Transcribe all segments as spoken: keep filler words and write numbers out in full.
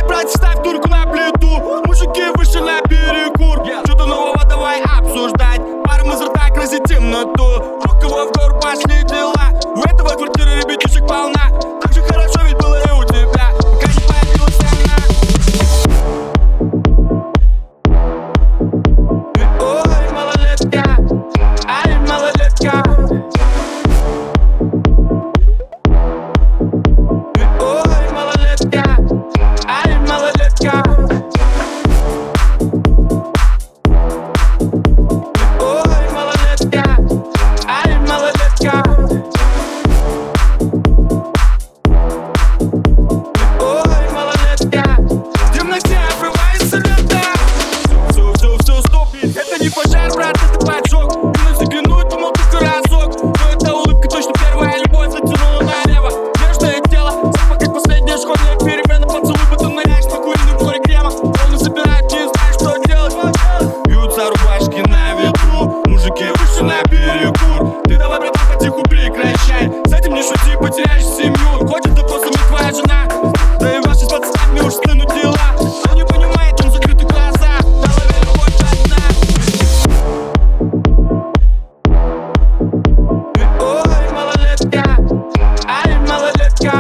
Эй, братья, ставь турку на плиту. Мужики вышли на перекур. Что-то нового давай обсуждать. Паром из рта красит темноту. У кого в гор пошли дела. У этого квартиры ребятишек полна. Так же хорошо ведь было и у тебя, пока не появилась она. Ой, малолетка, ай, малолетка. Ой, малолетка, ай, малолетка. Ой, малолетка, ай, малолетка. Ой, малолетка. В темноте обрывается лента. Все, все, все, стоп. Это не пожар, брат, это поджог. Ты заглянуть, думал только разок. Но эта улыбка точно первая любовь затянула налево. Нежное тело, запах как последняя школьная перемена. Поцелуй, потом ныряешь по куриной море крема. Волны собирают, не знаешь, что делать. Бьются рубашки на ветру. Мужики вышли на перекур. Ты давай, братан, потиху прекращай. С этим не шути, потеряешь семью. Хочет до после твоя жена. Да и ваши с пацанами уж стынут дела. Он не понимает, он закрыты глаза. В голове любовь одна. Ой, малолетка, ай, малолетка.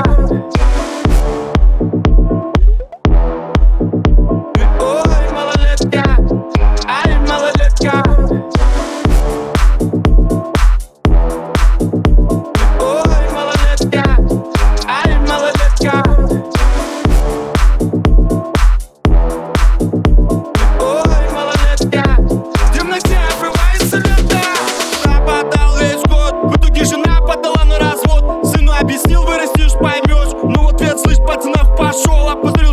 Ой, малолетка, ай, малолетка. Ой, малолетка, ай, малолетка. Ой, малолетка. В темноте обрывается лента. Пропадал весь год. В итоге жена подала на развод. Сыну объяснил, вырастешь, поймешь. Ну вот ответ, слышь, пацанов пошел. А после